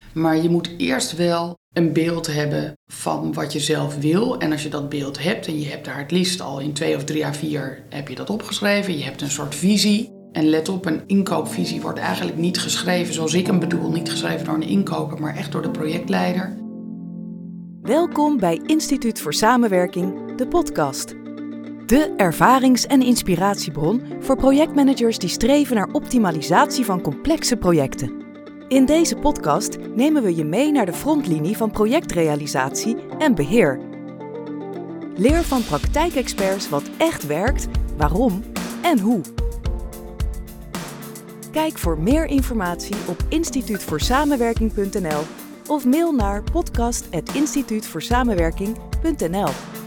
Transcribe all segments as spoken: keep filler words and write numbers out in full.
Maar je moet eerst wel een beeld hebben van wat je zelf wil. En als je dat beeld hebt en je hebt daar het liefst al in twee of drie à vier heb je dat opgeschreven. Je hebt een soort visie. En let op, een inkoopvisie wordt eigenlijk niet geschreven zoals ik hem bedoel. Niet geschreven door een inkoper, maar echt door de projectleider. Welkom bij Instituut voor Samenwerking, de podcast. De ervarings- en inspiratiebron voor projectmanagers die streven naar optimalisatie van complexe projecten. In deze podcast nemen we je mee naar de frontlinie van projectrealisatie en beheer. Leer van praktijkexperts wat echt werkt, waarom en hoe. Kijk voor meer informatie op instituut voor samenwerking punt n l of mail naar podcast at instituut voor samenwerking punt n l.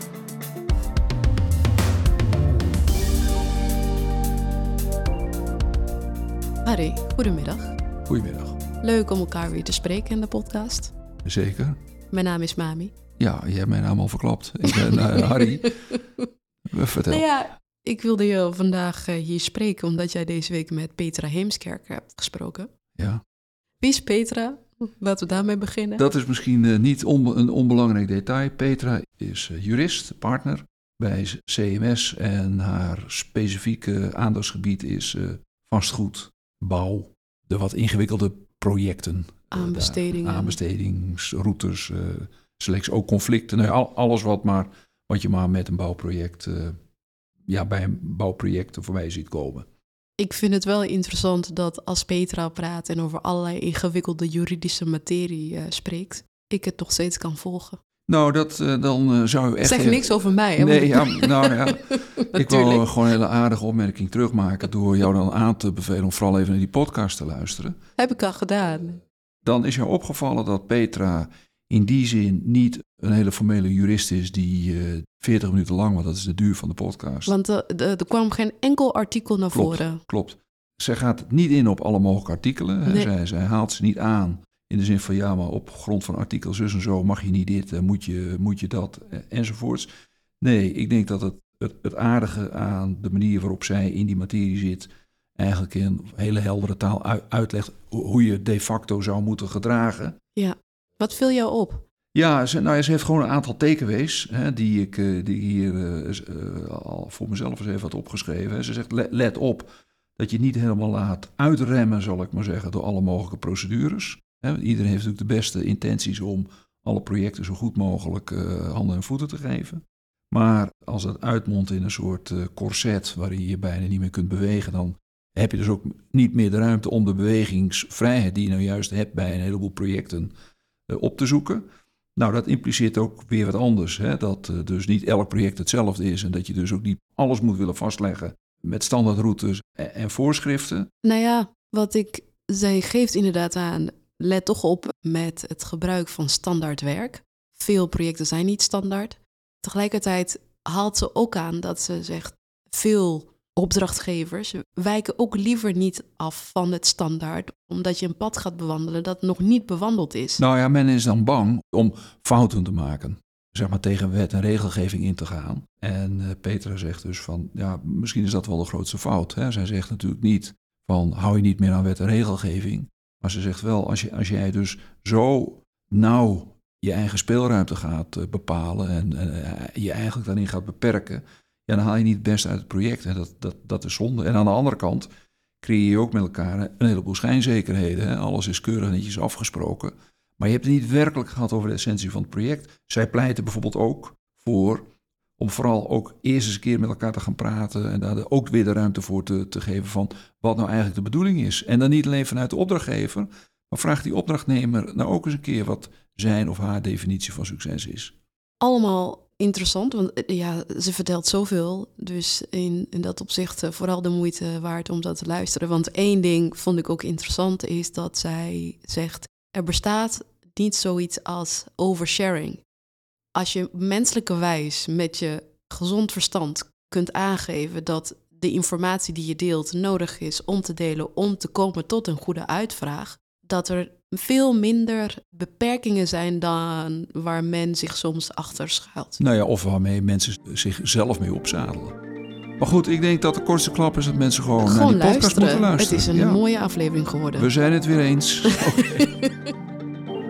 Harry, goedemiddag. Goedemiddag. Leuk om elkaar weer te spreken in de podcast. Zeker. Mijn naam is Mami. Ja, je hebt mijn naam al verklapt. Ik ben uh, Harry. Vertel. Nou ja, ik wilde je vandaag uh, hier spreken omdat jij deze week met Petra Heemskerk hebt gesproken. Ja. Wie is Petra? Laten we daarmee beginnen. Dat is misschien uh, niet on- een onbelangrijk detail. Petra is uh, jurist, partner bij C M S en haar specifieke aandachtsgebied is uh, vastgoed, bouw, de wat ingewikkelde projecten. Aanbestedingen. Uh, aanbestedingsroutes, uh, selectie, ook conflicten. Nou, al, alles wat, maar, wat je maar met een bouwproject, uh, ja, bij een bouwproject voorbij ziet komen. Ik vind het wel interessant dat als Petra praat en over allerlei ingewikkelde juridische materie uh, spreekt, ik het nog steeds kan volgen. Nou, dat, uh, dan uh, zou je echt... Zeg even... niks over mij, hè? Nee, ja, nou ja. Ik wil gewoon een hele aardige opmerking terugmaken door jou dan aan te bevelen om vooral even naar die podcast te luisteren. Heb ik al gedaan. Dan is jou opgevallen dat Petra in die zin niet een hele formele jurist is die uh, veertig minuten lang, want dat is de duur van de podcast. Want uh, de, er kwam geen enkel artikel naar klopt, voren. Klopt. Zij gaat niet in op alle mogelijke artikelen. Nee. Zij, zij haalt ze niet aan in de zin van ja, maar op grond van artikel zus en zo mag je niet dit, moet je, moet je dat enzovoorts. Nee, ik denk dat het, het, het aardige aan de manier waarop zij in die materie zit eigenlijk in hele heldere taal uitlegt hoe je de facto zou moeten gedragen. Ja, wat viel jou op? Ja, ze, nou, ze heeft gewoon een aantal takeaways hè, die ik uh, die hier uh, uh, al voor mezelf eens even had opgeschreven. Hè. Ze zegt, let, let op dat je niet helemaal laat uitremmen, zal ik maar zeggen, door alle mogelijke procedures. Hè. Iedereen heeft natuurlijk de beste intenties om alle projecten zo goed mogelijk uh, handen en voeten te geven. Maar als het uitmondt in een soort uh, corset waarin je je bijna niet meer kunt bewegen, dan heb je dus ook niet meer de ruimte om de bewegingsvrijheid die je nou juist hebt bij een heleboel projecten uh, op te zoeken. Nou, dat impliceert ook weer wat anders. Hè? Dat uh, dus niet elk project hetzelfde is en dat je dus ook niet alles moet willen vastleggen met standaardroutes en, en voorschriften. Nou ja, wat ik zij geeft inderdaad aan, let toch op met het gebruik van standaardwerk. Veel projecten zijn niet standaard. Tegelijkertijd haalt ze ook aan dat ze zegt, veel opdrachtgevers wijken ook liever niet af van het standaard, omdat je een pad gaat bewandelen dat nog niet bewandeld is. Nou ja, men is dan bang om fouten te maken, zeg maar tegen wet en regelgeving in te gaan. En uh, Petra zegt dus van, ja, misschien is dat wel de grootste fout. Hè? Zij zegt natuurlijk niet van, hou je niet meer aan wet en regelgeving. Maar ze zegt wel, als, je, als jij dus zo nauw je eigen speelruimte gaat uh, bepalen en uh, je eigenlijk daarin gaat beperken, ja, dan haal je niet het beste uit het project. En dat, dat, dat is zonde. En aan de andere kant creëer je ook met elkaar een heleboel schijnzekerheden. Hè? Alles is keurig netjes afgesproken. Maar je hebt het niet werkelijk gehad over de essentie van het project. Zij pleiten bijvoorbeeld ook voor om vooral ook eerst eens een keer met elkaar te gaan praten en daar ook weer de ruimte voor te, te geven van wat nou eigenlijk de bedoeling is. En dan niet alleen vanuit de opdrachtgever, maar vraagt die opdrachtnemer nou ook eens een keer wat zijn of haar definitie van succes is. Allemaal interessant, want ja, ze vertelt zoveel. Dus in, in dat opzicht uh, vooral de moeite waard om dat te luisteren. Want één ding vond ik ook interessant is dat zij zegt, er bestaat niet zoiets als oversharing. Als je menselijkerwijs met je gezond verstand kunt aangeven dat de informatie die je deelt nodig is om te delen, om te komen tot een goede uitvraag, dat er veel minder beperkingen zijn dan waar men zich soms achter schuilt. Nou ja, of waarmee mensen zichzelf mee opzadelen. Maar goed, ik denk dat de kortste klap is dat mensen gewoon, gewoon naar die podcast luisteren. moeten luisteren. Het is een ja. mooie aflevering geworden. We zijn het weer eens. Okay.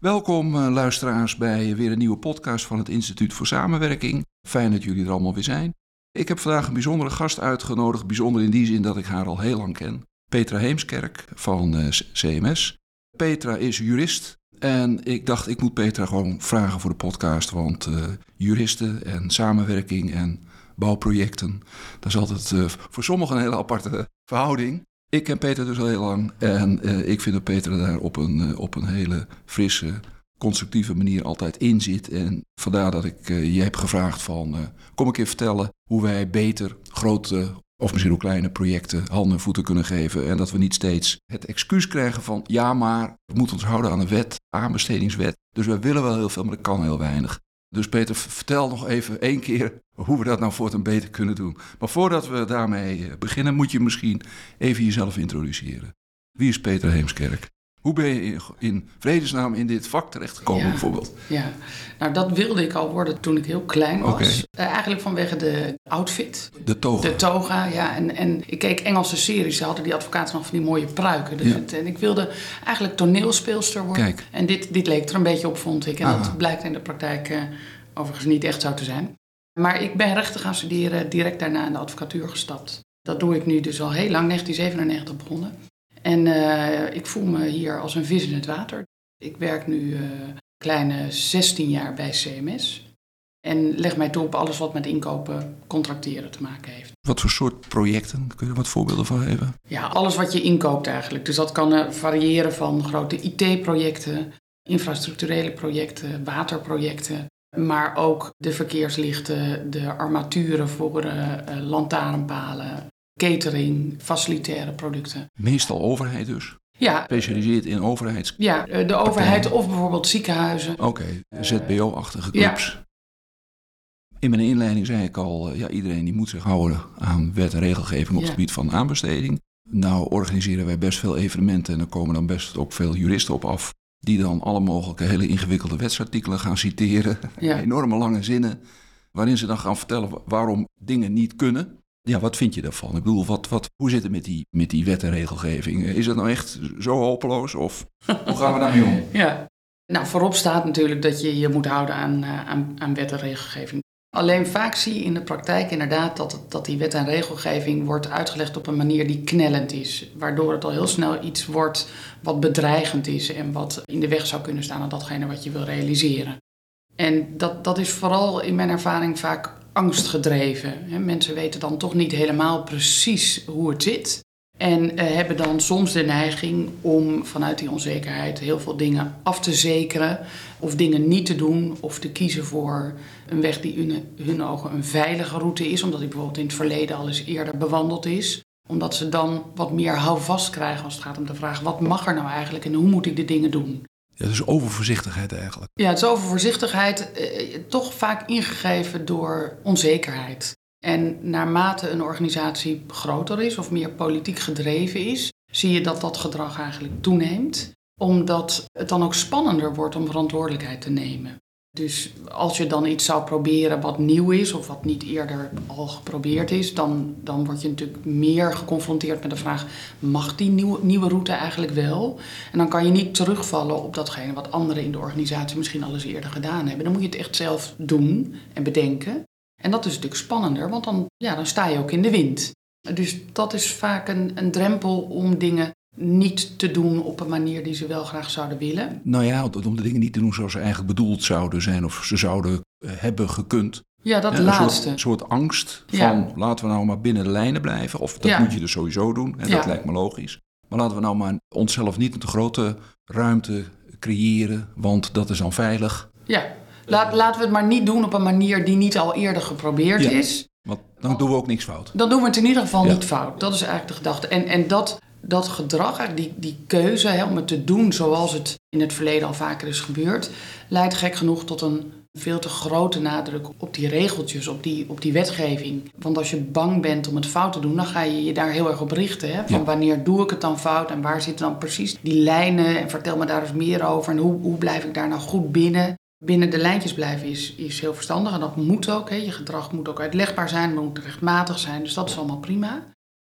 Welkom uh, luisteraars bij weer een nieuwe podcast van het Instituut voor Samenwerking. Fijn dat jullie er allemaal weer zijn. Ik heb vandaag een bijzondere gast uitgenodigd. Bijzonder in die zin dat ik haar al heel lang ken. Petra Heemskerk van uh, C M S. Petra is jurist. En ik dacht, ik moet Petra gewoon vragen voor de podcast. Want uh, juristen en samenwerking en bouwprojecten, dat is altijd uh, voor sommigen een hele aparte verhouding. Ik ken Petra dus al heel lang en uh, ik vind dat Petra daar op een, uh, op een hele frisse, constructieve manier altijd in zit. En vandaar dat ik uh, je heb gevraagd van, uh, kom een keer vertellen hoe wij beter grote of misschien ook kleine projecten handen en voeten kunnen geven. En dat we niet steeds het excuus krijgen van, ja maar, we moeten ons houden aan de wet, aanbestedingswet. Dus wij willen wel heel veel, maar dat kan heel weinig. Dus Peter, vertel nog even één keer hoe we dat nou voortaan beter kunnen doen. Maar voordat we daarmee beginnen, moet je misschien even jezelf introduceren. Wie is Petra Heemskerk? Hoe ben je in, in vredesnaam in dit vak terechtgekomen, ja, bijvoorbeeld? Ja, nou dat wilde ik al worden toen ik heel klein was. Okay. Uh, eigenlijk vanwege de outfit. De toga. De toga, ja. En, en ik keek Engelse series, ze hadden die advocaten nog van die mooie pruiken. Dus ja. het, en ik wilde eigenlijk toneelspeelster worden. Kijk. En dit, dit leek er een beetje op, vond ik. En Aha. dat blijkt in de praktijk uh, overigens niet echt zo te zijn. Maar ik ben rechten gaan studeren, direct daarna in de advocatuur gestapt. Dat doe ik nu dus al heel lang, negentien zevenennegentig begonnen. En uh, ik voel me hier als een vis in het water. Ik werk nu uh, een kleine zestien jaar bij C M S. En leg mij toe op alles wat met inkopen, contracteren te maken heeft. Wat voor soort projecten? Kun je er wat voorbeelden van geven? Ja, alles wat je inkoopt eigenlijk. Dus dat kan uh, variëren van grote I T-projecten, infrastructurele projecten, waterprojecten. Maar ook de verkeerslichten, de armaturen voor uh, uh, lantaarnpalen, catering, facilitaire producten. Meestal overheid dus? Ja. Specialiseert in overheids... Ja, de overheid of bijvoorbeeld ziekenhuizen. Oké, okay, Z B O-achtige clubs. Ja. In mijn inleiding zei ik al, ja, iedereen die moet zich houden aan wet en regelgeving op het ja. gebied van aanbesteding. Nou organiseren wij best veel evenementen en er komen dan best ook veel juristen op af. Die dan alle mogelijke hele ingewikkelde wetsartikelen gaan citeren. Ja. Enorme lange zinnen, waarin ze dan gaan vertellen waarom dingen niet kunnen. Ja, wat vind je daarvan? Ik bedoel, wat, wat, hoe zit het met die, met die wet en regelgeving? Is het nou echt zo hopeloos of hoe gaan we daarmee om? Ja, nou voorop staat natuurlijk dat je je moet houden aan, uh, aan, aan wet en regelgeving. Alleen vaak zie je in de praktijk inderdaad dat, dat die wet en regelgeving wordt uitgelegd op een manier die knellend is. Waardoor het al heel snel iets wordt wat bedreigend is en wat in de weg zou kunnen staan aan datgene wat je wil realiseren. En dat, dat is vooral in mijn ervaring vaak angstgedreven. Mensen weten dan toch niet helemaal precies hoe het zit. En uh, hebben dan soms de neiging om vanuit die onzekerheid heel veel dingen af te zekeren. Of dingen niet te doen of te kiezen voor een weg die in hun ogen een veilige route is. Omdat die bijvoorbeeld in het verleden al eens eerder bewandeld is. Omdat ze dan wat meer houvast krijgen als het gaat om de vraag, wat mag er nou eigenlijk en hoe moet ik de dingen doen? Ja, dus overvoorzichtigheid eigenlijk. Ja, het is overvoorzichtigheid, eh, toch vaak ingegeven door onzekerheid. En naarmate een organisatie groter is of meer politiek gedreven is, zie je dat dat gedrag eigenlijk toeneemt. Omdat het dan ook spannender wordt om verantwoordelijkheid te nemen. Dus als je dan iets zou proberen wat nieuw is of wat niet eerder al geprobeerd is, dan, dan word je natuurlijk meer geconfronteerd met de vraag, mag die nieuwe, nieuwe route eigenlijk wel? En dan kan je niet terugvallen op datgene wat anderen in de organisatie misschien al eens eerder gedaan hebben. Dan moet je het echt zelf doen en bedenken. En dat is natuurlijk spannender, want dan, ja, dan sta je ook in de wind. Dus dat is vaak een, een drempel om dingen niet te doen op een manier die ze wel graag zouden willen. Nou ja, om de dingen niet te doen zoals ze eigenlijk bedoeld zouden zijn of ze zouden hebben gekund. Ja, dat ja, laatste. Een soort, soort angst van ja. laten we nou maar binnen de lijnen blijven. Of dat ja. moet je dus sowieso doen, en ja. dat lijkt me logisch. Maar laten we nou maar onszelf niet een te grote ruimte creëren, want dat is dan veilig. Ja. Laat, laten we het maar niet doen op een manier die niet al eerder geprobeerd ja, is. Want dan doen we ook niks fout. Dan doen we het in ieder geval ja. niet fout. Dat is eigenlijk de gedachte. En, en dat, dat gedrag, die, die keuze hè, om het te doen zoals het in het verleden al vaker is gebeurd, leidt gek genoeg tot een veel te grote nadruk op die regeltjes, op die, op die wetgeving. Want als je bang bent om het fout te doen, dan ga je je daar heel erg op richten. Hè? Van ja. wanneer doe ik het dan fout en waar zitten dan precies die lijnen? En vertel me daar eens meer over. En hoe, hoe blijf ik daar nou goed binnen? Binnen de lijntjes blijven is, is heel verstandig en dat moet ook. Hè. Je gedrag moet ook uitlegbaar zijn, moet rechtmatig zijn. Dus dat is allemaal prima.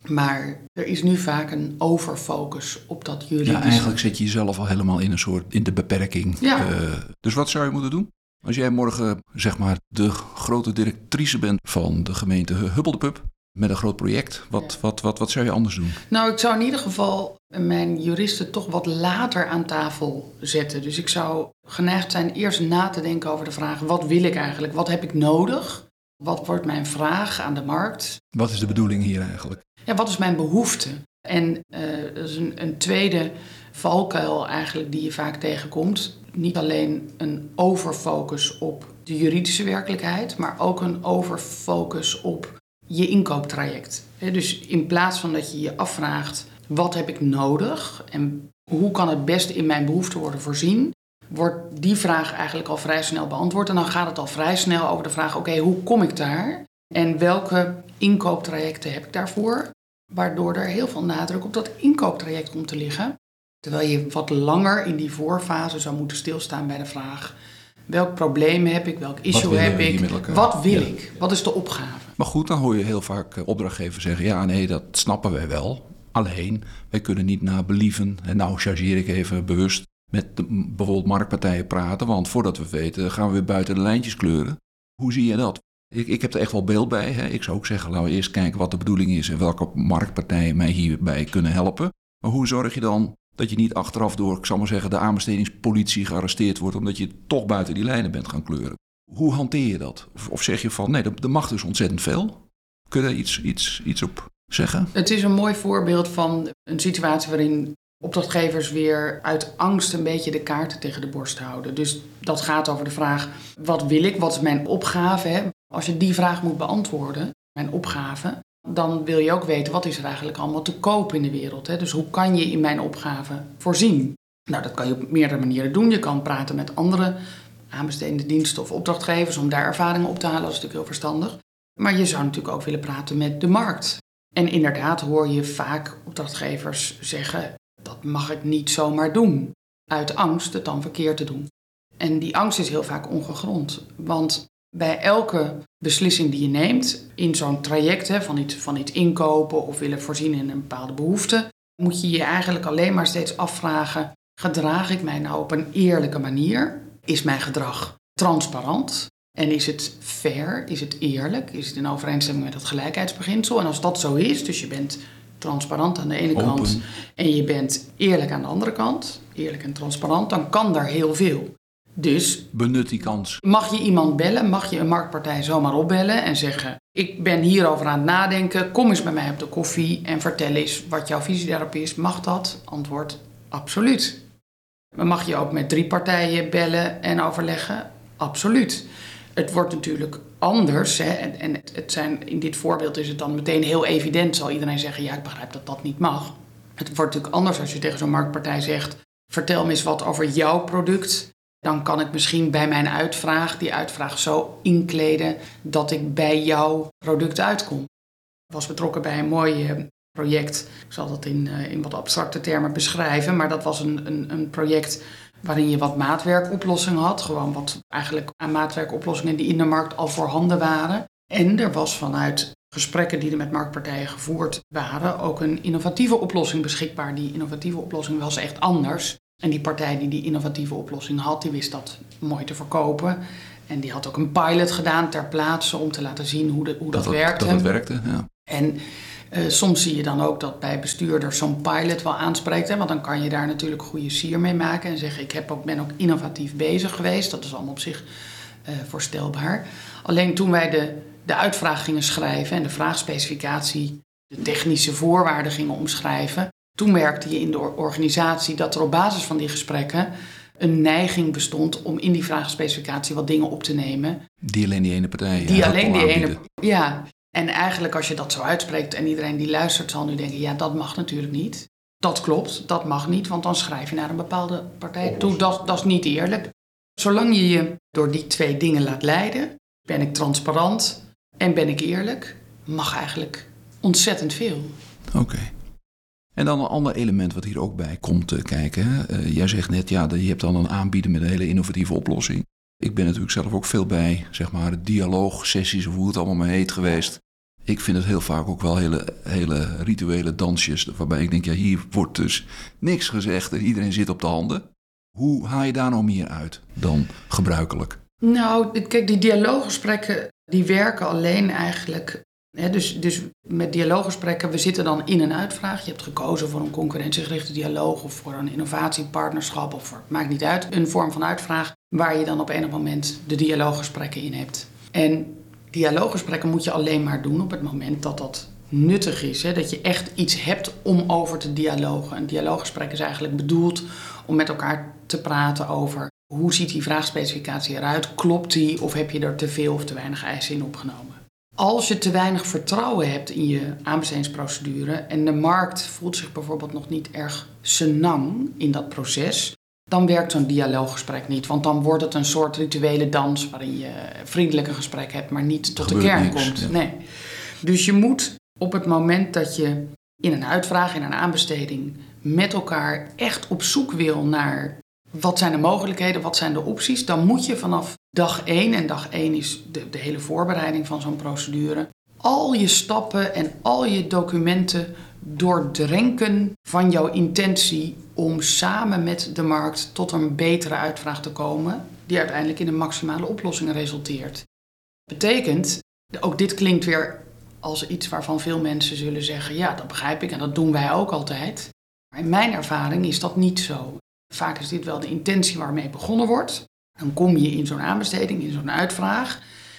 Maar er is nu vaak een overfocus op dat juridische. Ja, eigenlijk zet je jezelf al helemaal in een soort, in de beperking. Ja. Uh, dus wat zou je moeten doen? Als jij morgen, zeg maar, de grote directrice bent van de gemeente Huppel-de-Pup met een groot project, wat, ja. wat, wat, wat zou je anders doen? Nou, ik zou in ieder geval mijn juristen toch wat later aan tafel zetten. Dus ik zou geneigd zijn eerst na te denken over de vraag, wat wil ik eigenlijk? Wat heb ik nodig? Wat wordt mijn vraag aan de markt? Wat is de bedoeling hier eigenlijk? Ja, wat is mijn behoefte? En uh, dat is een, een tweede valkuil eigenlijk die je vaak tegenkomt. Niet alleen een overfocus op de juridische werkelijkheid, maar ook een overfocus op je inkooptraject. Dus in plaats van dat je je afvraagt, wat heb ik nodig en hoe kan het beste in mijn behoefte worden voorzien, wordt die vraag eigenlijk al vrij snel beantwoord. En dan gaat het al vrij snel over de vraag, oké, okay, hoe kom ik daar? En welke inkooptrajecten heb ik daarvoor? Waardoor er heel veel nadruk op dat inkooptraject komt te liggen. Terwijl je wat langer in die voorfase zou moeten stilstaan bij de vraag, welk probleem heb ik, welk issue heb ik, wat wil ja. ik, wat is de opgave? Maar goed, dan hoor je heel vaak opdrachtgevers zeggen, ja nee, dat snappen wij wel. Alleen, wij kunnen niet naar believen, en nou chargeer ik even bewust, met de, bijvoorbeeld marktpartijen praten, want voordat we weten gaan we weer buiten de lijntjes kleuren. Hoe zie je dat? Ik, ik heb er echt wel beeld bij. Hè. Ik zou ook zeggen, laten we eerst kijken wat de bedoeling is en welke marktpartijen mij hierbij kunnen helpen. Maar hoe zorg je dan dat je niet achteraf door, ik zal maar zeggen, de aanbestedingspolitie gearresteerd wordt omdat je toch buiten die lijnen bent gaan kleuren? Hoe hanteer je dat? Of, of zeg je van, nee, er mag dus ontzettend veel. Kun je daar iets, iets, iets op zeggen? Het is een mooi voorbeeld van een situatie waarin opdrachtgevers weer uit angst een beetje de kaarten tegen de borst houden. Dus dat gaat over de vraag, wat wil ik? Wat is mijn opgave? Hè? Als je die vraag moet beantwoorden, mijn opgave, dan wil je ook weten, wat is er eigenlijk allemaal te koop in de wereld? Hè? Dus hoe kan je in mijn opgave voorzien? Nou, dat kan je op meerdere manieren doen. Je kan praten met andere aanbestedende diensten of opdrachtgevers om daar ervaringen op te halen. Dat is natuurlijk heel verstandig. Maar je zou natuurlijk ook willen praten met de markt. En inderdaad hoor je vaak opdrachtgevers zeggen, dat mag ik niet zomaar doen. Uit angst het dan verkeerd te doen. En die angst is heel vaak ongegrond. Want bij elke beslissing die je neemt in zo'n traject hè, van, iets, van iets inkopen of willen voorzien in een bepaalde behoefte, moet je je eigenlijk alleen maar steeds afvragen, gedraag ik mij nou op een eerlijke manier? Is mijn gedrag transparant? En is het fair? Is het eerlijk? Is het in overeenstemming met het gelijkheidsbeginsel? En als dat zo is, dus je bent transparant aan de ene Open. kant en je bent eerlijk aan de andere kant, eerlijk en transparant, dan kan daar heel veel. Dus benut die kans. Mag je iemand bellen, mag je een marktpartij zomaar opbellen en zeggen, ik ben hierover aan het nadenken, kom eens bij mij op de koffie en vertel eens wat jouw visie daarop is. Mag dat? Antwoord, absoluut. Maar mag je ook met drie partijen bellen en overleggen? Absoluut. Het wordt natuurlijk anders. Hè? En, en het, het zijn, in dit voorbeeld is het dan meteen heel evident. Zal iedereen zeggen, ja, ik begrijp dat dat niet mag. Het wordt natuurlijk anders als je tegen zo'n marktpartij zegt, vertel me eens wat over jouw product. Dan kan ik misschien bij mijn uitvraag die uitvraag zo inkleden dat ik bij jouw product uitkom. Ik was betrokken bij een mooi project. Ik zal dat in, in wat abstracte termen beschrijven. Maar dat was een, een, een project waarin je wat maatwerkoplossingen had. Gewoon wat eigenlijk aan maatwerkoplossingen die in de markt al voorhanden waren. En er was vanuit gesprekken die er met marktpartijen gevoerd waren ook een innovatieve oplossing beschikbaar. Die innovatieve oplossing was echt anders. En die partij die die innovatieve oplossing had, die wist dat mooi te verkopen. En die had ook een pilot gedaan ter plaatse om te laten zien hoe, de, hoe dat, dat werkte. Dat het werkte, ja. En uh, soms zie je dan ook dat bij bestuurders zo'n pilot wel aanspreekt. Hè, want dan kan je daar natuurlijk goede sier mee maken. En zeggen, ik heb ook, ben ook innovatief bezig geweest. Dat is allemaal op zich uh, voorstelbaar. Alleen toen wij de, de uitvraag gingen schrijven en de vraagspecificatie, de technische voorwaarden gingen omschrijven, toen merkte je in de organisatie dat er op basis van die gesprekken een neiging bestond om in die vraagspecificatie wat dingen op te nemen. Die alleen die ene partij. Die alleen die ene. Ja. En eigenlijk als je dat zo uitspreekt en iedereen die luistert zal nu denken, ja, dat mag natuurlijk niet. Dat klopt, dat mag niet, want dan schrijf je naar een bepaalde partij toe. Dat, dat is niet eerlijk. Zolang je je door die twee dingen laat leiden, ben ik transparant en ben ik eerlijk, mag eigenlijk ontzettend veel. Oké. Okay. En dan een ander element wat hier ook bij komt te kijken. Hè? Uh, jij zegt net, ja, je hebt dan een aanbieder met een hele innovatieve oplossing. Ik ben natuurlijk zelf ook veel bij, zeg maar, dialoogsessies of hoe het allemaal maar heet geweest. Ik vind het heel vaak ook wel hele, hele rituele dansjes, waarbij ik denk, ja, hier wordt dus niks gezegd en iedereen zit op de handen. Hoe haal je daar nou meer uit dan gebruikelijk? Nou, kijk, die dialooggesprekken die werken alleen eigenlijk. Hè, dus, dus met dialooggesprekken, we zitten dan in een uitvraag. Je hebt gekozen voor een concurrentiegerichte dialoog of voor een innovatiepartnerschap of voor, het maakt niet uit, een vorm van uitvraag waar je dan op enig moment de dialooggesprekken in hebt. En dialooggesprekken moet je alleen maar doen op het moment dat dat nuttig is. Hè? Dat je echt iets hebt om over te dialogen. Een dialooggesprek is eigenlijk bedoeld om met elkaar te praten over hoe ziet die vraagspecificatie eruit? Klopt die of heb je er te veel of te weinig eisen in opgenomen? Als je te weinig vertrouwen hebt in je aanbestedingsprocedure en de markt voelt zich bijvoorbeeld nog niet erg senang in dat proces, dan werkt zo'n dialooggesprek niet. Want dan wordt het een soort rituele dans waarin je vriendelijk een gesprek hebt, maar niet tot de kern niks, komt. Ja. Nee. Dus je moet op het moment dat je in een uitvraag, in een aanbesteding, met elkaar echt op zoek wil naar wat zijn de mogelijkheden, wat zijn de opties, dan moet je vanaf dag één, en dag één is de, de hele voorbereiding van zo'n procedure, al je stappen en al je documenten doordrenken van jouw intentie om samen met de markt tot een betere uitvraag te komen, die uiteindelijk in een maximale oplossing resulteert. Betekent, ook dit klinkt weer als iets waarvan veel mensen zullen zeggen, ja, dat begrijp ik en dat doen wij ook altijd. Maar in mijn ervaring is dat niet zo. Vaak is dit wel de intentie waarmee begonnen wordt. Dan kom je in zo'n aanbesteding, in zo'n uitvraag.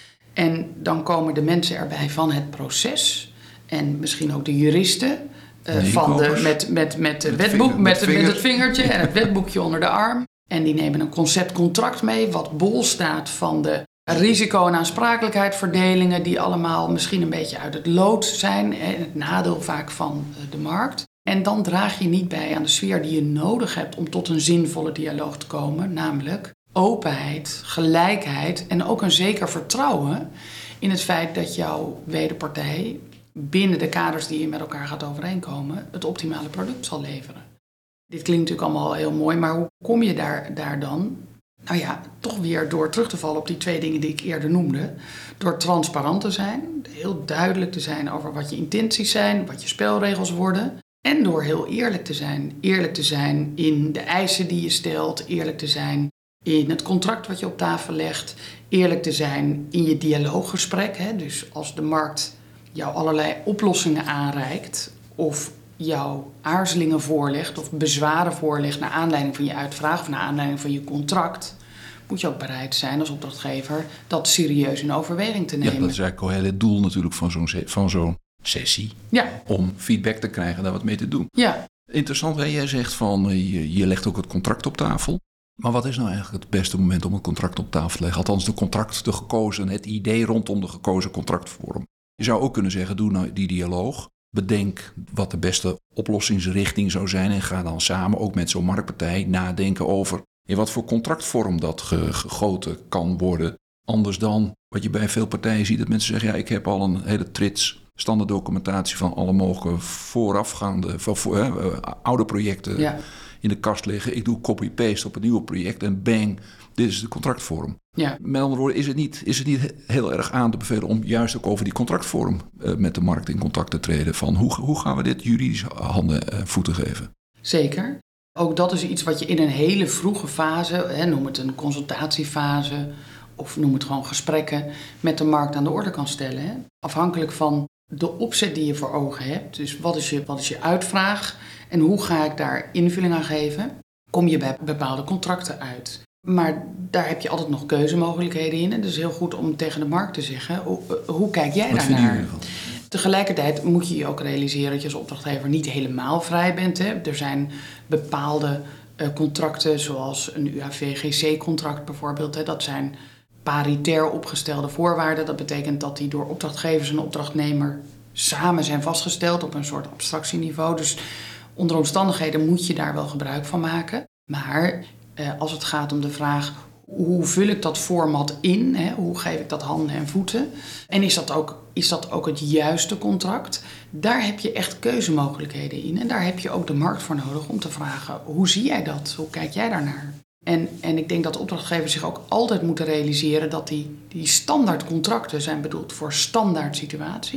En dan komen de mensen erbij van het proces. En misschien ook de juristen. Uh, de van de, met, met, met, het wetboek, vinger, met, met, met het vingertje en het wetboekje onder de arm. En die nemen een conceptcontract mee, wat bol staat van de risico- en aansprakelijkheidsverdelingen, die allemaal misschien een beetje uit het lood zijn. En het nadeel vaak van de markt. En dan draag je niet bij aan de sfeer die je nodig hebt om tot een zinvolle dialoog te komen. Namelijk openheid, gelijkheid en ook een zeker vertrouwen in het feit dat jouw wederpartij binnen de kaders die je met elkaar gaat overeenkomen het optimale product zal leveren. Dit klinkt natuurlijk allemaal heel mooi, maar hoe kom je daar, daar dan? Nou ja, toch weer door terug te vallen op die twee dingen die ik eerder noemde. Door transparant te zijn, heel duidelijk te zijn over wat je intenties zijn, wat je spelregels worden. En door heel eerlijk te zijn. Eerlijk te zijn in de eisen die je stelt. Eerlijk te zijn in het contract wat je op tafel legt. Eerlijk te zijn in je dialooggesprek. Hè? Dus als de markt jou allerlei oplossingen aanreikt of jouw aarzelingen voorlegt of bezwaren voorlegt naar aanleiding van je uitvraag of naar aanleiding van je contract, moet je ook bereid zijn als opdrachtgever dat serieus in overweging te nemen. Ja, dat is eigenlijk wel het doel natuurlijk van zo'n, van zo'n sessie. Ja. Om feedback te krijgen en daar wat mee te doen. Ja. Interessant, hè? Jij zegt van je, je legt ook het contract op tafel. Maar wat is nou eigenlijk het beste moment om het contract op tafel te leggen? Althans, de contract, de gekozen, het idee rondom de gekozen contractvorm. Je zou ook kunnen zeggen, doe nou die dialoog. Bedenk wat de beste oplossingsrichting zou zijn. En ga dan samen ook met zo'n marktpartij nadenken over in wat voor contractvorm dat ge, gegoten kan worden. Anders dan wat je bij veel partijen ziet, dat mensen zeggen, ja, ik heb al een hele trits standaard documentatie van alle mogelijke voorafgaande, voor, voor, uh, oude projecten ja. in de kast liggen. Ik doe copy-paste op een nieuw project en bang, dit is de contractvorm. Ja. Met andere woorden, is het, niet, is het niet heel erg aan te bevelen om juist ook over die contractvorm uh, met de markt in contact te treden. Van hoe, hoe gaan we dit juridisch handen en uh, voeten geven? Zeker. Ook dat is iets wat je in een hele vroege fase, hè, noem het een consultatiefase of noem het gewoon gesprekken met de markt aan de orde kan stellen. Hè. Afhankelijk van de opzet die je voor ogen hebt. Dus wat is je, wat is je uitvraag en hoe ga ik daar invulling aan geven? Kom je bij bepaalde contracten uit. Maar daar heb je altijd nog keuzemogelijkheden in. En het is heel goed om tegen de markt te zeggen, hoe, hoe kijk jij daarnaar? Tegelijkertijd moet je je ook realiseren dat je als opdrachtgever niet helemaal vrij bent. Hè. Er zijn bepaalde uh, contracten zoals een U A V G C-contract bijvoorbeeld. Hè. Dat zijn paritair opgestelde voorwaarden. Dat betekent dat die door opdrachtgevers en opdrachtnemer samen zijn vastgesteld op een soort abstractieniveau. Dus onder omstandigheden moet je daar wel gebruik van maken. Maar eh, als het gaat om de vraag, hoe vul ik dat format in? Hè? Hoe geef ik dat handen en voeten? En is dat, ook, is dat ook het juiste contract? Daar heb je echt keuzemogelijkheden in. En daar heb je ook de markt voor nodig om te vragen, hoe zie jij dat? Hoe kijk jij daarnaar? En, en ik denk dat opdrachtgevers zich ook altijd moeten realiseren dat die, die standaard contracten zijn bedoeld voor standaard situaties.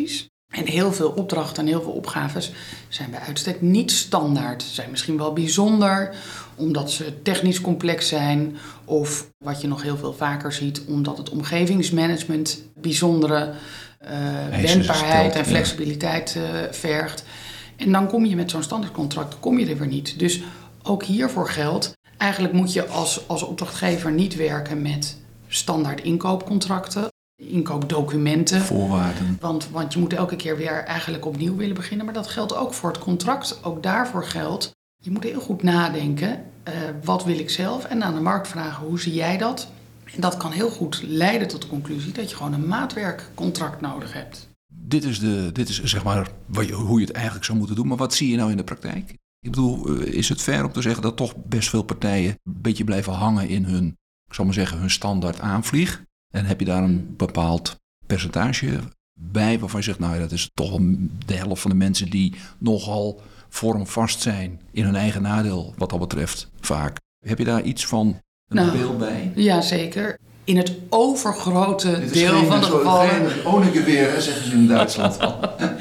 En heel veel opdrachten en heel veel opgaves zijn bij uitstek niet standaard. Ze zijn misschien wel bijzonder, omdat ze technisch complex zijn. Of wat je nog heel veel vaker ziet, omdat het omgevingsmanagement bijzondere uh, wendbaarheid en flexibiliteit uh, vergt. En dan kom je met zo'n standaardcontract, kom je er weer niet. Dus ook hiervoor geldt, eigenlijk moet je als, als opdrachtgever niet werken met standaard inkoopcontracten. Inkoopdocumenten. Voorwaarden. Want, want je moet elke keer weer eigenlijk opnieuw willen beginnen. Maar dat geldt ook voor het contract. Ook daarvoor geldt, je moet heel goed nadenken. Uh, wat wil ik zelf? En aan de markt vragen, hoe zie jij dat? En dat kan heel goed leiden tot de conclusie dat je gewoon een maatwerkcontract nodig hebt. Dit is, de, dit is zeg maar wat je, hoe je het eigenlijk zou moeten doen. Maar wat zie je nou in de praktijk? Ik bedoel, uh, is het fair om te zeggen dat toch best veel partijen een beetje blijven hangen in hun, ik zal maar zeggen, hun standaard aanvlieg? En heb je daar een bepaald percentage bij waarvan je zegt, nou ja, dat is toch wel de helft van de mensen die nogal vormvast zijn in hun eigen nadeel wat dat betreft vaak. Heb je daar iets van een nou, beeld bij? Ja, zeker. In het overgrote deel geen, van de gevallen... Onige weer, hè, zeggen ze in Duitsland al.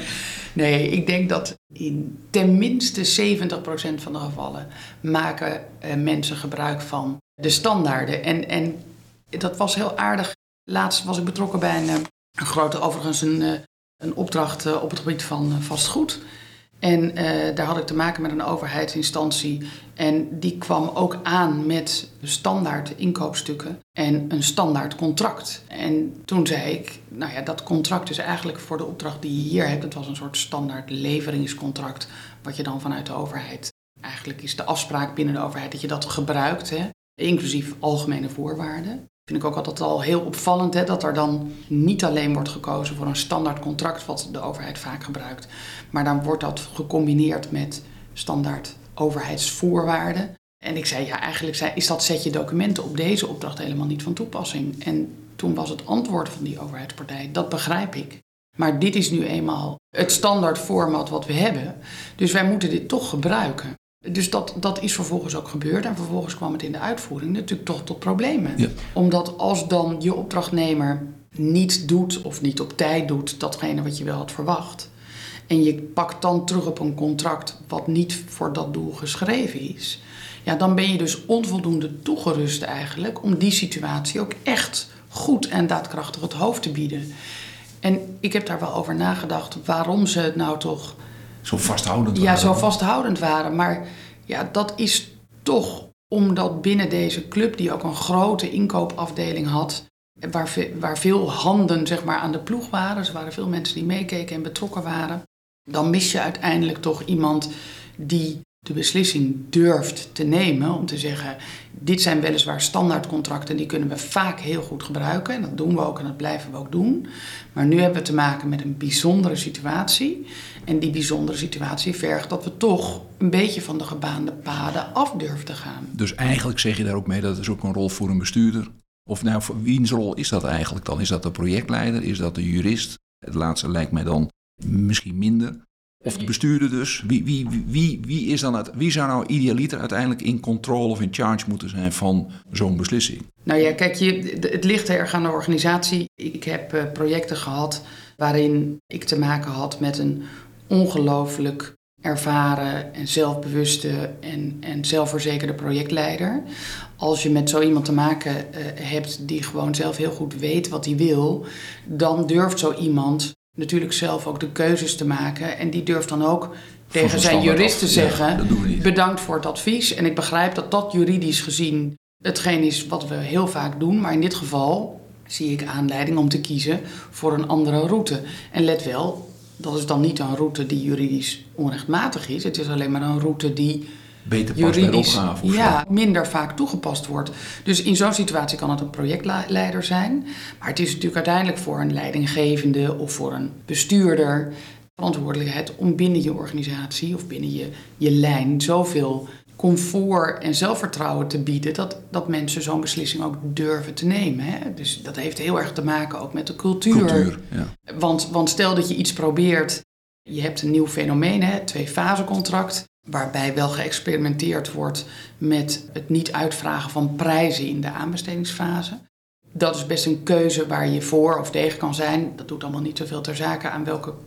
Nee, ik denk dat in ten minste zeventig procent van de gevallen maken uh, mensen gebruik van de standaarden. En, en dat was heel aardig. Laatst was ik betrokken bij een, een grote, overigens een, een opdracht op het gebied van vastgoed. En uh, daar had ik te maken met een overheidsinstantie. En die kwam ook aan met standaard inkoopstukken en een standaard contract. En toen zei ik, nou ja, dat contract is eigenlijk voor de opdracht die je hier hebt. Het was een soort standaard leveringscontract, wat je dan vanuit de overheid... Eigenlijk is de afspraak binnen de overheid dat je dat gebruikt, hè, inclusief algemene voorwaarden. Vind ik ook altijd al heel opvallend, hè, dat er dan niet alleen wordt gekozen voor een standaard contract, wat de overheid vaak gebruikt. Maar dan wordt dat gecombineerd met standaard overheidsvoorwaarden. En ik zei, ja, eigenlijk is dat setje documenten op deze opdracht helemaal niet van toepassing. En toen was het antwoord van die overheidspartij, dat begrijp ik. Maar dit is nu eenmaal het standaard format wat we hebben. Dus wij moeten dit toch gebruiken. Dus dat, dat is vervolgens ook gebeurd. En vervolgens kwam het in de uitvoering natuurlijk toch tot problemen. Ja. Omdat als dan je opdrachtnemer niet doet of niet op tijd doet datgene wat je wel had verwacht. En je pakt dan terug op een contract wat niet voor dat doel geschreven is. Ja, dan ben je dus onvoldoende toegerust eigenlijk om die situatie ook echt goed en daadkrachtig het hoofd te bieden. En ik heb daar wel over nagedacht waarom ze het nou toch... Zo vasthoudend ja, waren. zo vasthoudend waren. Maar ja, dat is toch omdat binnen deze club, die ook een grote inkoopafdeling had, waar, ve- waar veel handen zeg maar, aan de ploeg waren, er waren veel mensen die meekeken en betrokken waren, dan mis je uiteindelijk toch iemand die de beslissing durft te nemen om te zeggen, dit zijn weliswaar standaardcontracten, die kunnen we vaak heel goed gebruiken. En dat doen we ook en dat blijven we ook doen. Maar nu hebben we te maken met een bijzondere situatie. En die bijzondere situatie vergt dat we toch een beetje van de gebaande paden af durven te gaan. Dus eigenlijk zeg je daar ook mee dat het is ook een rol voor een bestuurder. Of nou, voor wiens rol is dat eigenlijk dan? Is dat de projectleider? Is dat de jurist? Het laatste lijkt mij dan misschien minder. Of de bestuurder dus. Wie, wie, wie, wie, is dan het, wie zou nou idealiter uiteindelijk in controle of in charge moeten zijn van zo'n beslissing? Nou ja, kijk, je, het ligt erg aan de organisatie. Ik heb uh, projecten gehad waarin ik te maken had met een ongelooflijk ervaren en zelfbewuste en, en zelfverzekerde projectleider. Als je met zo iemand te maken uh, hebt die gewoon zelf heel goed weet wat hij wil, dan durft zo iemand natuurlijk zelf ook de keuzes te maken. En die durft dan ook tegen zijn jurist te zeggen, ja, bedankt voor het advies. En ik begrijp dat dat juridisch gezien hetgeen is wat we heel vaak doen. Maar in dit geval zie ik aanleiding om te kiezen voor een andere route. En let wel, dat is dan niet een route die juridisch onrechtmatig is. Het is alleen maar een route die beter past bij de opgave. Ja, minder vaak toegepast wordt. Dus in zo'n situatie kan het een projectleider zijn. Maar het is natuurlijk uiteindelijk voor een leidinggevende of voor een bestuurder verantwoordelijkheid om binnen je organisatie of binnen je, je lijn zoveel comfort en zelfvertrouwen te bieden dat, dat mensen zo'n beslissing ook durven te nemen. Hè? Dus dat heeft heel erg te maken ook met de cultuur. cultuur ja. want, want stel dat je iets probeert, je hebt een nieuw fenomeen, hè, twee-fase-contract, waarbij wel geëxperimenteerd wordt met het niet uitvragen van prijzen in de aanbestedingsfase. Dat is best een keuze waar je voor of tegen kan zijn. Dat doet allemaal niet zoveel ter zake aan welke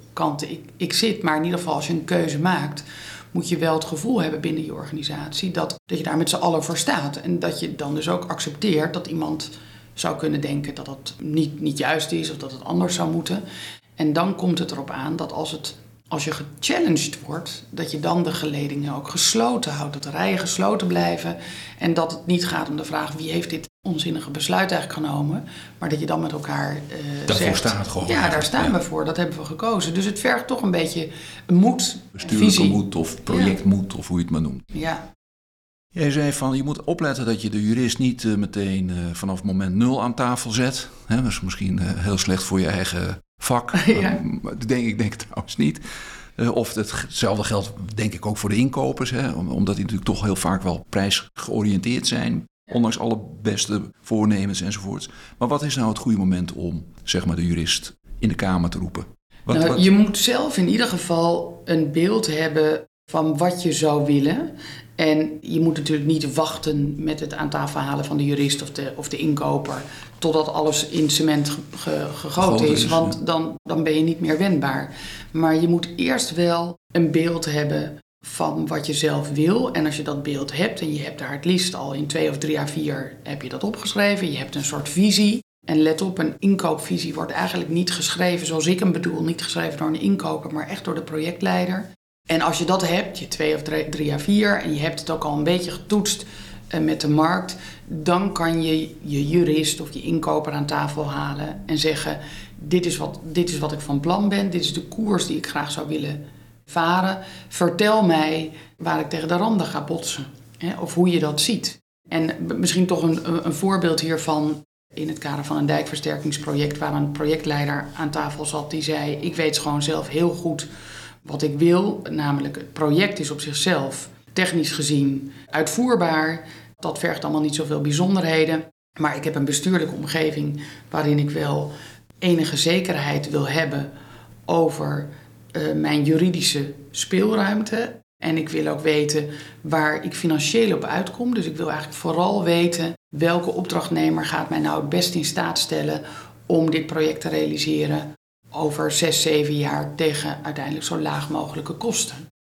kanten ik, ik zit. Maar in ieder geval als je een keuze maakt, moet je wel het gevoel hebben binnen je organisatie dat, dat je daar met z'n allen voor staat. En dat je dan dus ook accepteert dat iemand zou kunnen denken dat het niet, niet juist is of dat het anders zou moeten. En dan komt het erop aan dat als, het, als je gechallenged wordt, dat je dan de geledingen ook gesloten houdt. Dat de rijen gesloten blijven en dat het niet gaat om de vraag wie heeft dit onzinnige besluit eigenlijk genomen. Maar dat je dan met elkaar uh, Daarvoor zegt, staat gewoon. Ja, daar staan ja. we voor. Dat hebben we gekozen. Dus het vergt toch een beetje moed, Bestuurlijke visie. moed of projectmoed of hoe je het maar noemt. Ja. Jij zei van, je moet opletten dat je de jurist niet uh, meteen uh, vanaf moment nul aan tafel zet. Hè, dat is misschien uh, heel slecht voor je eigen vak. Ja. Uh, denk, ik denk het trouwens niet. Uh, of hetzelfde geldt denk ik ook voor de inkopers. Hè, omdat die natuurlijk toch heel vaak wel prijsgeoriënteerd zijn. Ondanks alle beste voornemens enzovoorts. Maar wat is nou het goede moment om zeg maar, de jurist in de Kamer te roepen? Wat, Nou, wat... Je moet zelf in ieder geval een beeld hebben van wat je zou willen. En je moet natuurlijk niet wachten met het aan tafel halen van de jurist of de, of de inkoper totdat alles in cement ge, ge, gegoten is, want dan, dan ben je niet meer wendbaar. Maar je moet eerst wel een beeld hebben van wat je zelf wil. En als je dat beeld hebt en je hebt daar het liefst al in twee of drie A vier heb je dat opgeschreven. Je hebt een soort visie. En let op, een inkoopvisie wordt eigenlijk niet geschreven zoals ik hem bedoel. Niet geschreven door een inkoper, maar echt door de projectleider. En als je dat hebt, je twee of drie A vier, en je hebt het ook al een beetje getoetst uh, met de markt, dan kan je je jurist of je inkoper aan tafel halen en zeggen, dit is wat, dit is wat ik van plan ben, dit is de koers die ik graag zou willen varen. Vertel mij waar ik tegen de randen ga botsen, hè, of hoe je dat ziet. En misschien toch een, een voorbeeld hiervan in het kader van een dijkversterkingsproject waar een projectleider aan tafel zat die zei, ik weet gewoon zelf heel goed wat ik wil, namelijk het project is op zichzelf technisch gezien uitvoerbaar. Dat vergt allemaal niet zoveel bijzonderheden. Maar ik heb een bestuurlijke omgeving waarin ik wel enige zekerheid wil hebben over uh, mijn juridische speelruimte. En ik wil ook weten waar ik financieel op uitkom. Dus ik wil eigenlijk vooral weten welke opdrachtnemer gaat mij nou het best in staat stellen om dit project te realiseren over zes, zeven jaar tegen uiteindelijk zo laag mogelijke kosten.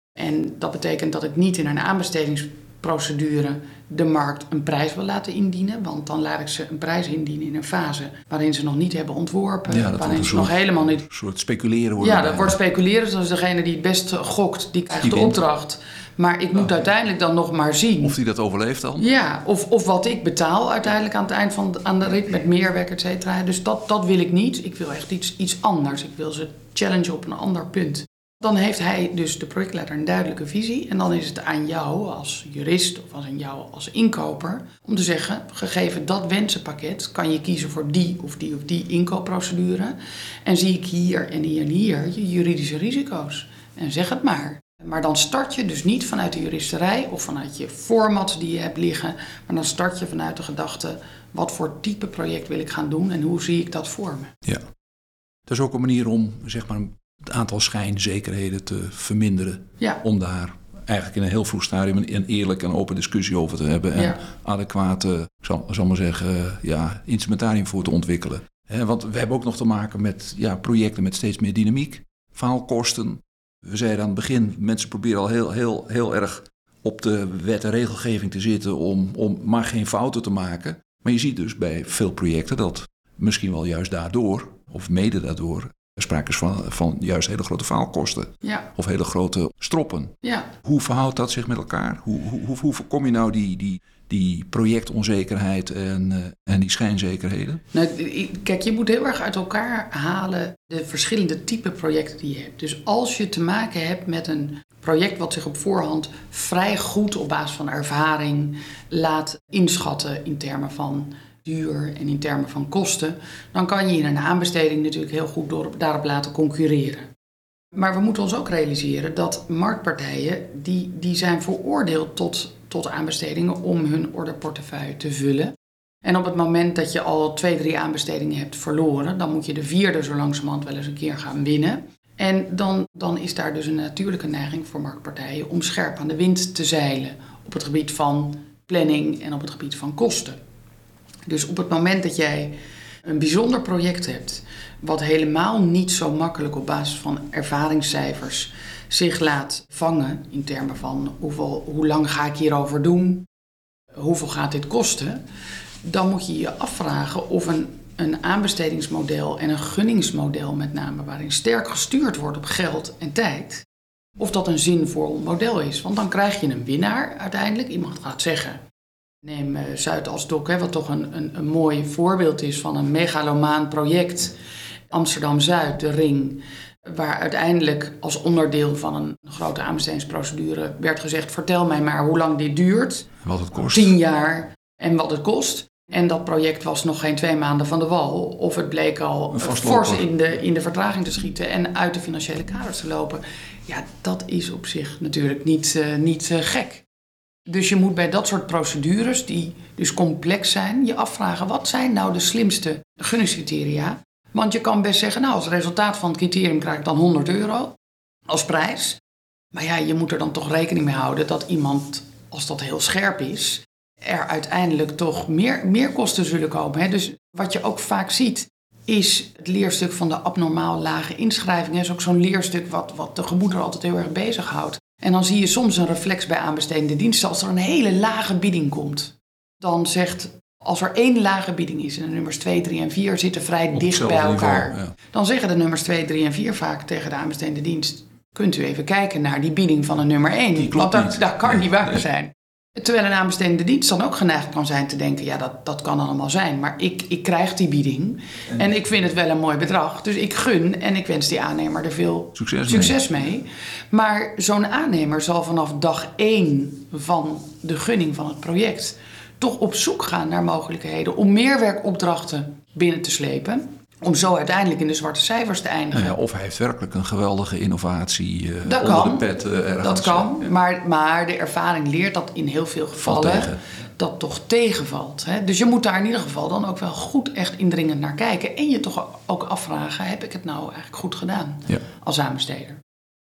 En dat betekent dat ik niet in een aanbestedingsprocedure de markt een prijs wil laten indienen. Want dan laat ik ze een prijs indienen in een fase waarin ze nog niet hebben ontworpen. Ja, waarin ze soort, nog helemaal niet. Een soort speculeren worden. Ja, dat wordt speculeren. Dus degene die het best gokt, die krijgt die de wint. opdracht. Maar ik moet Okay. uiteindelijk dan nog maar zien. Of die dat overleeft dan? Ja, of, of wat ik betaal uiteindelijk aan het eind van de, aan de rit met meerwerk, et cetera. Dus dat, dat wil ik niet. Ik wil echt iets, iets anders. Ik wil ze challengen op een ander punt. Dan heeft hij dus de projectleider een duidelijke visie. En dan is het aan jou als jurist of aan jou als inkoper om te zeggen, gegeven dat wensenpakket kan je kiezen voor die of die of die inkoopprocedure. En zie ik hier en hier en hier je juridische risico's. En zeg het maar. Maar dan start je dus niet vanuit de juristerij of vanuit je format die je hebt liggen. Maar dan start je vanuit de gedachte, wat voor type project wil ik gaan doen en hoe zie ik dat voor me? Ja. Dat is ook een manier om zeg maar, het aantal schijnzekerheden te verminderen. Ja. Om daar eigenlijk in een heel vroeg stadium een eerlijke en open discussie over te hebben. En Ja. adequate, zal, zal maar zeggen, ja, instrumentarium voor te ontwikkelen. He, want we hebben ook nog te maken met ja, projecten met steeds meer dynamiek, faalkosten. We zeiden aan het begin, mensen proberen al heel, heel, heel erg op de wet en regelgeving te zitten om, om maar geen fouten te maken. Maar je ziet dus bij veel projecten dat misschien wel juist daardoor, of mede daardoor, er sprake is van, van juist hele grote faalkosten. Ja. Of hele grote stroppen. Ja. Hoe verhoudt dat zich met elkaar? Hoe, hoe, hoe, hoe voorkom je nou die, die, die projectonzekerheid en, uh, en die schijnzekerheden? Nou, kijk, je moet heel erg uit elkaar halen de verschillende type projecten die je hebt. Dus als je te maken hebt met een project wat zich op voorhand vrij goed op basis van ervaring laat inschatten in termen van duur en in termen van kosten, dan kan je in een aanbesteding natuurlijk heel goed door, daarop laten concurreren. Maar we moeten ons ook realiseren dat marktpartijen die, die zijn veroordeeld tot, tot aanbestedingen om hun orderportefeuille te vullen. En op het moment dat je al twee, drie aanbestedingen hebt verloren, dan moet je de vierde zo langzamerhand wel eens een keer gaan winnen. En dan, dan is daar dus een natuurlijke neiging voor marktpartijen om scherp aan de wind te zeilen op het gebied van planning en op het gebied van kosten. Dus op het moment dat jij een bijzonder project hebt, wat helemaal niet zo makkelijk op basis van ervaringscijfers zich laat vangen in termen van hoeveel, hoe lang ga ik hierover doen, hoeveel gaat dit kosten, dan moet je je afvragen of een, een aanbestedingsmodel en een gunningsmodel met name, waarin sterk gestuurd wordt op geld en tijd, of dat een zinvol model is. Want dan krijg je een winnaar uiteindelijk. Iemand gaat zeggen, neem uh, Zuidasdok, hè, wat toch een, een, een mooi voorbeeld is van een megalomaan project. Amsterdam-Zuid, de ring, waar uiteindelijk als onderdeel van een grote aanbestedingsprocedure werd gezegd, vertel mij maar hoe lang dit duurt. Wat het kost. Tien jaar en wat het kost. En dat project was nog geen twee maanden van de wal. Of het bleek al fors in de, in de vertraging te schieten en uit de financiële kaders te lopen. Ja, dat is op zich natuurlijk niet, uh, niet uh, gek. Dus je moet bij dat soort procedures, die dus complex zijn, je afvragen, wat zijn nou de slimste gunningscriteria? Want je kan best zeggen, nou, als resultaat van het criterium krijg ik dan honderd euro als prijs. Maar ja, je moet er dan toch rekening mee houden dat iemand, als dat heel scherp is, er uiteindelijk toch meer, meer kosten zullen komen. Hè? Dus wat je ook vaak ziet, is het leerstuk van de abnormaal lage inschrijving. Dat is ook zo'n leerstuk wat, wat de gemoederen altijd heel erg bezighoudt. En dan zie je soms een reflex bij aanbestedende diensten. Als er een hele lage bieding komt, dan zegt, als er één lage bieding is en de nummers twee, drie en vier zitten vrij Op dicht bij elkaar. Niveau, ja. Dan zeggen de nummers twee, drie en vier vaak tegen de aanbestedende dienst, kunt u even kijken naar die bieding van de nummer één. Want dat, dat kan niet waar zijn. Terwijl een aanbestedende dienst dan ook geneigd kan zijn te denken, ja, dat, dat kan allemaal zijn. Maar ik, ik krijg die bieding en, en ik vind het wel een mooi bedrag. Dus ik gun en ik wens die aannemer er veel succes, succes mee. mee. Maar zo'n aannemer zal vanaf dag één van de gunning van het project toch op zoek gaan naar mogelijkheden om meerwerkopdrachten binnen te slepen. Om zo uiteindelijk in de zwarte cijfers te eindigen. Nou ja, of hij heeft werkelijk een geweldige innovatie uh, dat onder kan. de pet uh, ergens. Dat kan, ja. maar, maar de ervaring leert dat in heel veel gevallen dat toch tegenvalt. Hè? Dus je moet daar in ieder geval dan ook wel goed echt indringend naar kijken. En je toch ook afvragen, heb ik het nou eigenlijk goed gedaan ja. als aanbesteder?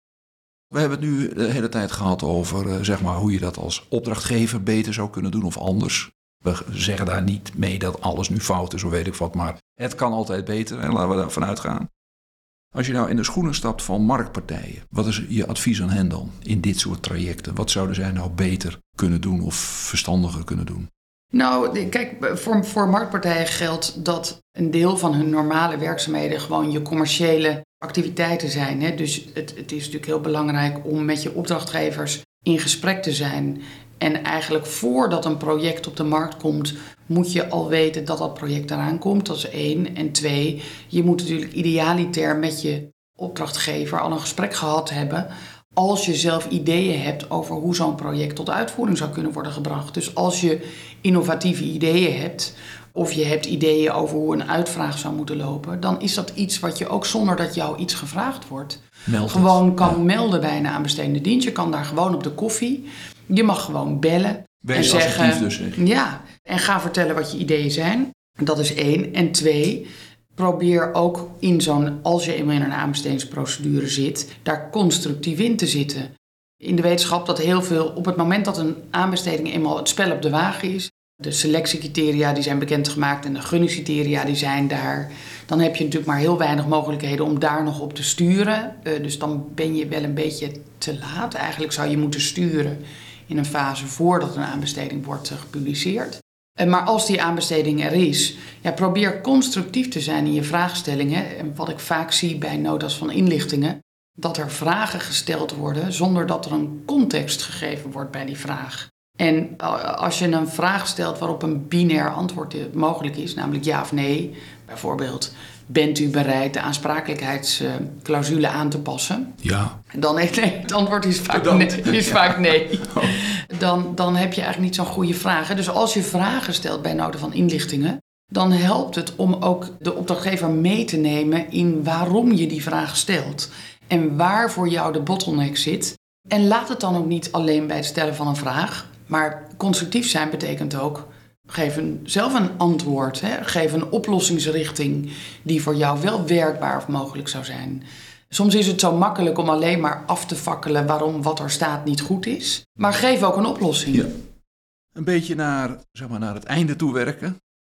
We hebben het nu de hele tijd gehad over uh, zeg maar, hoe je dat als opdrachtgever beter zou kunnen doen of anders. We zeggen daar niet mee dat alles nu fout is, of weet ik wat, maar het kan altijd beter en laten we daarvan uitgaan. Als je nou in de schoenen stapt van marktpartijen, wat is je advies aan hen dan in dit soort trajecten? Wat zouden zij nou beter kunnen doen of verstandiger kunnen doen? Nou, kijk, voor, voor marktpartijen geldt dat een deel van hun normale werkzaamheden gewoon je commerciële activiteiten zijn. Hè? Dus het, het is natuurlijk heel belangrijk om met je opdrachtgevers in gesprek te zijn. En eigenlijk voordat een project op de markt komt, moet je al weten dat dat project eraan komt. Dat is één. En twee, je moet natuurlijk idealiter met je opdrachtgever al een gesprek gehad hebben als je zelf ideeën hebt over hoe zo'n project tot uitvoering zou kunnen worden gebracht. Dus als je innovatieve ideeën hebt of je hebt ideeën over hoe een uitvraag zou moeten lopen, dan is dat iets wat je ook zonder dat jou iets gevraagd wordt, Meld gewoon kan ja. melden bij een aanbestedende dienst. Je kan daar gewoon op de koffie. Je mag gewoon bellen. Wees en assertief zeggen, dus. Zeg. Ja, en ga vertellen wat je ideeën zijn. Dat is één. En twee, probeer ook in zo'n, als je eenmaal in een aanbestedingsprocedure zit, daar constructief in te zitten. In de wetenschap dat heel veel, op het moment dat een aanbesteding eenmaal het spel op de wagen is, de selectiecriteria die zijn bekendgemaakt en de gunningscriteria die zijn daar, dan heb je natuurlijk maar heel weinig mogelijkheden om daar nog op te sturen. Uh, dus dan ben je wel een beetje te laat. Eigenlijk zou je moeten sturen in een fase voordat een aanbesteding wordt uh, gepubliceerd. Uh, maar als die aanbesteding er is, ja, probeer constructief te zijn in je vraagstellingen. En wat ik vaak zie bij notas van inlichtingen, dat er vragen gesteld worden zonder dat er een context gegeven wordt bij die vraag. En als je een vraag stelt waarop een binair antwoord mogelijk is, namelijk ja of nee, bijvoorbeeld, bent u bereid de aansprakelijkheidsclausule aan te passen? Ja. Dan nee, nee, het antwoord is vaak nee. Is vaak nee. Dan, dan heb je eigenlijk niet zo'n goede vraag. Dus als je vragen stelt bij nota van inlichtingen, dan helpt het om ook de opdrachtgever mee te nemen in waarom je die vraag stelt. En waar voor jou de bottleneck zit. En laat het dan ook niet alleen bij het stellen van een vraag. Maar constructief zijn betekent ook, geef een, zelf een antwoord. Hè? Geef een oplossingsrichting die voor jou wel werkbaar of mogelijk zou zijn. Soms is het zo makkelijk om alleen maar af te fakkelen waarom wat er staat niet goed is. Maar geef ook een oplossing. Ja. Een beetje naar, zeg maar, naar het einde toe werken.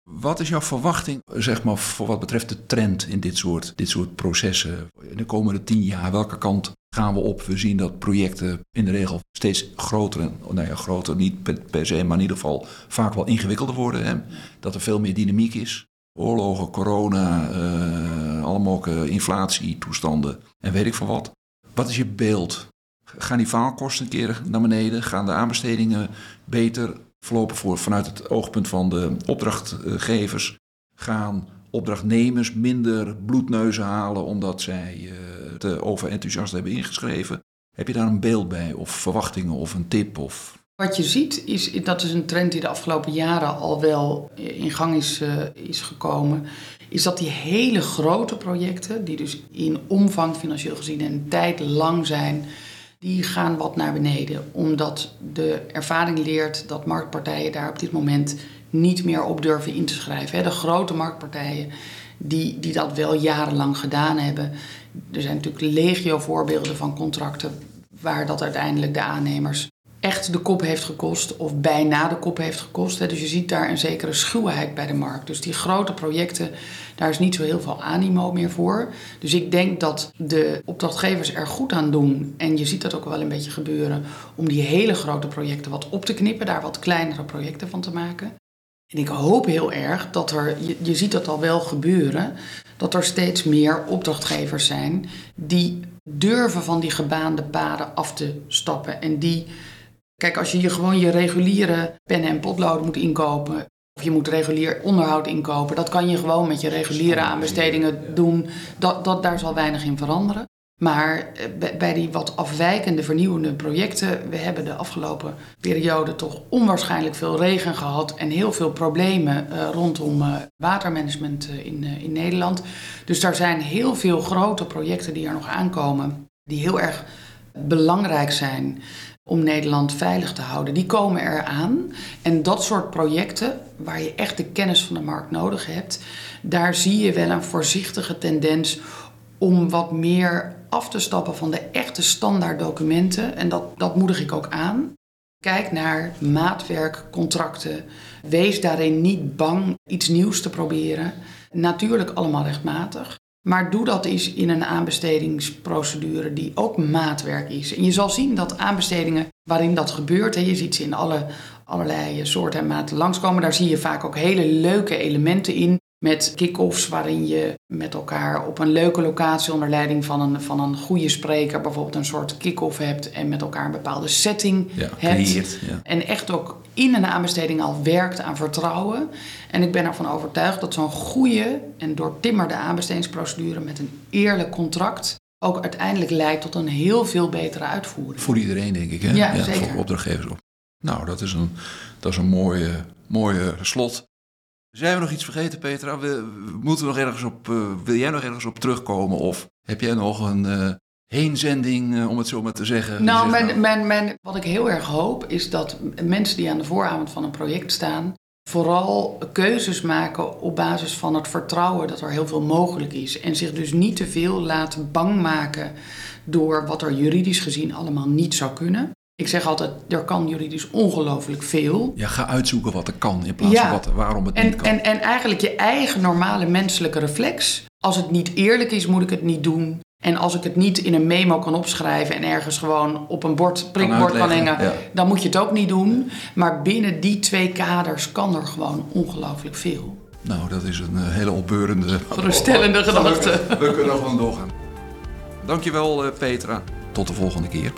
Wat is jouw verwachting, zeg maar, voor wat betreft de trend in dit soort, dit soort processen? In de komende tien jaar, welke kant gaan we op? We zien dat projecten in de regel steeds groter, en, nou ja, groter niet per, per se, maar in ieder geval vaak wel ingewikkelder worden. Hè? Dat er veel meer dynamiek is. Oorlogen, corona, uh, allemaal inflatietoestanden en weet ik veel wat. Wat is je beeld? Gaan die faalkosten een keer naar beneden? Gaan de aanbestedingen beter verlopen voor, vanuit het oogpunt van de opdrachtgevers? Gaan opdrachtnemers minder bloedneuzen halen omdat zij uh, te overenthousiast hebben ingeschreven? Heb je daar een beeld bij of verwachtingen of een tip? Of... Wat je ziet, is, dat is een trend die de afgelopen jaren al wel in gang is, uh, is gekomen, is dat die hele grote projecten, die dus in omvang financieel gezien en tijd lang zijn, die gaan wat naar beneden. Omdat de ervaring leert dat marktpartijen daar op dit moment niet meer op durven in te schrijven. De grote marktpartijen die, die dat wel jarenlang gedaan hebben. Er zijn natuurlijk legio voorbeelden van contracten waar dat uiteindelijk de aannemers echt de kop heeft gekost of bijna de kop heeft gekost. Dus je ziet daar een zekere schuwheid bij de markt. Dus die grote projecten, daar is niet zo heel veel animo meer voor. Dus ik denk dat de opdrachtgevers er goed aan doen, en je ziet dat ook wel een beetje gebeuren, om die hele grote projecten wat op te knippen, daar wat kleinere projecten van te maken. En ik hoop heel erg dat er, je, je ziet dat al wel gebeuren, dat er steeds meer opdrachtgevers zijn die durven van die gebaande paden af te stappen en die... Kijk, als je je gewoon je reguliere pennen en potloden moet inkopen, of je moet regulier onderhoud inkopen, dat kan je gewoon met je reguliere aanbestedingen doen. Dat, dat, daar zal weinig in veranderen. Maar bij die wat afwijkende, vernieuwende projecten, we hebben de afgelopen periode toch onwaarschijnlijk veel regen gehad en heel veel problemen uh, rondom uh, watermanagement uh, in, uh, in Nederland. Dus daar zijn heel veel grote projecten die er nog aankomen, die heel erg belangrijk zijn om Nederland veilig te houden. Die komen eraan. En dat soort projecten, waar je echt de kennis van de markt nodig hebt, daar zie je wel een voorzichtige tendens om wat meer af te stappen van de echte standaard documenten. En dat, dat moedig ik ook aan. Kijk naar maatwerkcontracten. Wees daarin niet bang iets nieuws te proberen. Natuurlijk allemaal rechtmatig. Maar doe dat eens in een aanbestedingsprocedure die ook maatwerk is. En je zal zien dat aanbestedingen waarin dat gebeurt, hè, je ziet ze in alle, allerlei soorten en maten langskomen. Daar zie je vaak ook hele leuke elementen in. Met kick-offs waarin je met elkaar op een leuke locatie onder leiding van een, van een goede spreker bijvoorbeeld een soort kick-off hebt en met elkaar een bepaalde setting ja, hebt. Creëert, ja. En echt ook in een aanbesteding al werkt aan vertrouwen. En ik ben ervan overtuigd dat zo'n goede en doortimmerde aanbestedingsprocedure met een eerlijk contract ook uiteindelijk leidt tot een heel veel betere uitvoering. Voor iedereen, denk ik, hè? Ja, ja zeker. Voor opdrachtgevers op. Nou, dat is een, dat is een mooie, mooie slot. Zijn we nog iets vergeten, Petra? We, we moeten nog ergens op, uh, wil jij nog ergens op terugkomen? Of heb jij nog een uh, heenzending, uh, om het zo maar te zeggen? Nou, zegt, mijn, nou, mijn, mijn, wat ik heel erg hoop is dat mensen die aan de vooravond van een project staan vooral keuzes maken op basis van het vertrouwen dat er heel veel mogelijk is. En zich dus niet te veel laten bang maken door wat er juridisch gezien allemaal niet zou kunnen. Ik zeg altijd, er kan juridisch ongelooflijk veel. Ja, ga uitzoeken wat er kan in plaats Ja. van wat, waarom het En, niet kan. en, en eigenlijk je eigen normale menselijke reflex. Als het niet eerlijk is, moet ik het niet doen. En als ik het niet in een memo kan opschrijven en ergens gewoon op een bord, prikbord kan, kan hengen, ja. dan moet je het ook niet doen. Maar binnen die twee kaders kan er gewoon ongelooflijk veel. Nou, dat is een uh, hele opbeurende... Geruststellende gedachte. We, we kunnen gewoon doorgaan. Dankjewel, uh, Petra. Tot de volgende keer.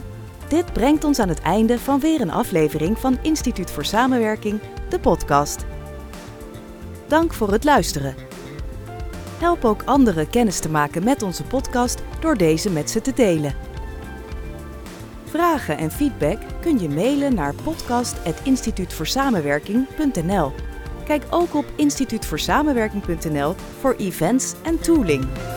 Dit brengt ons aan het einde van weer een aflevering van Instituut voor Samenwerking, de podcast. Dank voor het luisteren. Help ook anderen kennis te maken met onze podcast door deze met ze te delen. Vragen en feedback kun je mailen naar podcast apenstaartje instituutvoorsamenwerking punt n l. Kijk ook op instituut voor samenwerking punt n l voor events en tooling.